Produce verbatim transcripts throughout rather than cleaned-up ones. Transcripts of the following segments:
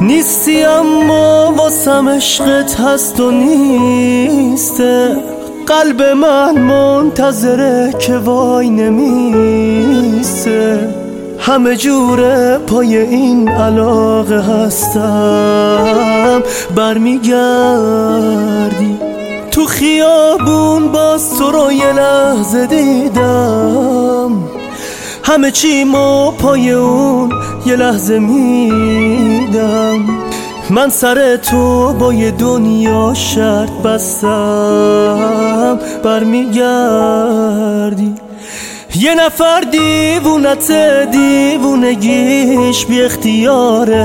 نیستی اما واسم عشقت هست و نیسته. قلب من منتظره که وای نمیسته. همه جوره پای این علاقه هستم. برمیگردی تو خیابون باز تو رو یه لحظه دیدم. همه چیمو پای اون یه لحظه میدم. من سر تو با یه دنیا شرط بستم. برمیگردی یه نفر دیوونت دیوونگیش بی اختیاره.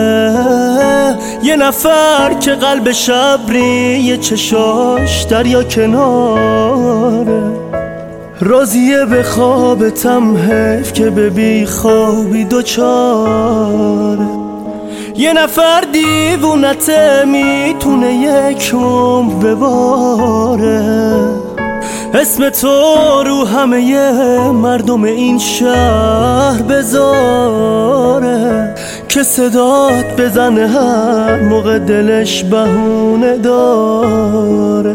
یه نفر که قلب شبری یه چشاش دریا کناره. راضیه به خوابتم حیف که به بی خوابی دوچاره. یه نفر دیوونت میتونه یک عمر بباره. اسم تو رو همه مردم این شهر بذاره که صدات بزنه هر موقع دلش بهونه داره.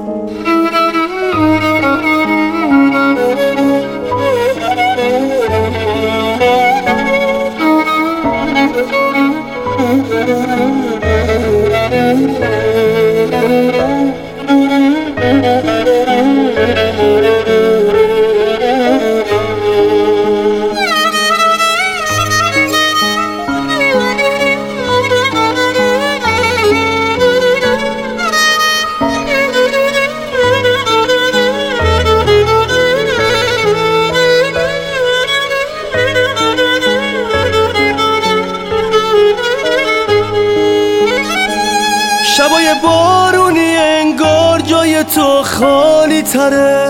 شبای بارونی انگار جای تو خالی تره.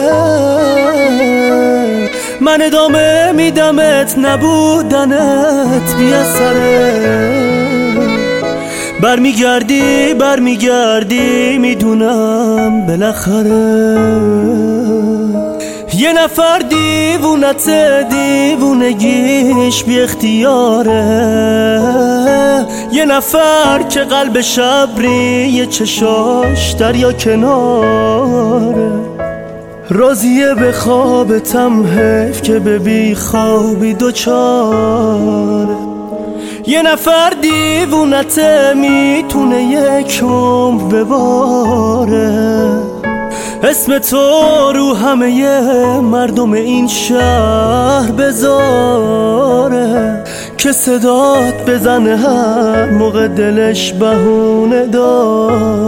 من ادامه میدمت نبودنت بی اثره. برمیگردی برمیگردی میدونم بالاخره. یه نفر دیوونت دیوونگیش بی اختیاره. یه نفر که قلب شبری یه چشاش دریا کناره. راضیه به خوابتم حیف که به بی خوابی دوچاره. یه نفر دیوونت میتونه یک عمر بباره. اسم تو رو همه مردم این شهر بذاره که صدات بزنه هر موقع دلش بهونه داره.